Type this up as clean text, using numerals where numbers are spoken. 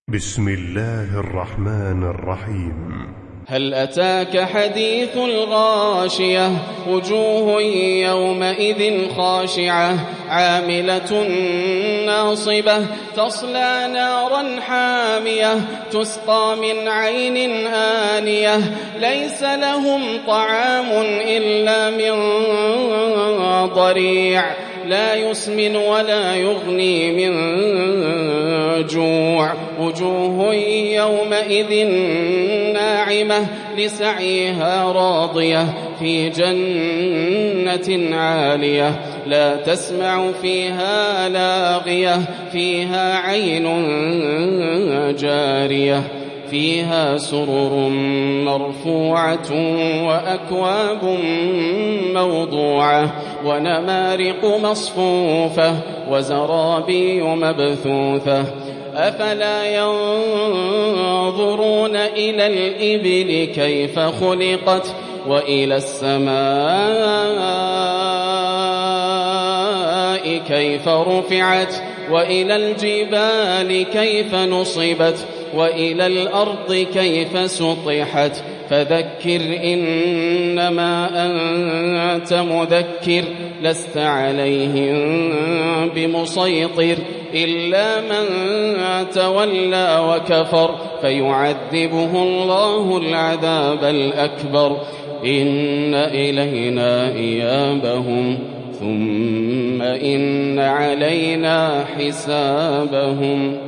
بسم الله الرحمن الرحيم. هل أتاك حديث الغاشية وجوه يومئذ خاشعة عاملة ناصبة تصلى نارا حامية تسقى من عين آنية ليس لهم طعام إلا من ضريع لا يسمن ولا يغني من جوع وجوه يومئذ ناعمة لسعيها راضية في جنة عالية لا تسمع فيها لاغية فيها عين جارية فيها سرر مرفوعة وأكواب موضوعة ونمارق مصفوفة وزرابي مبثوثة أفلا ينظرون إلى الإبل كيف خلقت وإلى السماء كيف رفعت وإلى الجبال كيف نصبت وإلى الأرض كيف سطحت فذكر إنما أنت مذكر لست عليهم بمسيطر إلا من تولى وكفر فيعذبه الله العذاب الأكبر إن إلينا إيابهم ثم إن علينا حسابهم.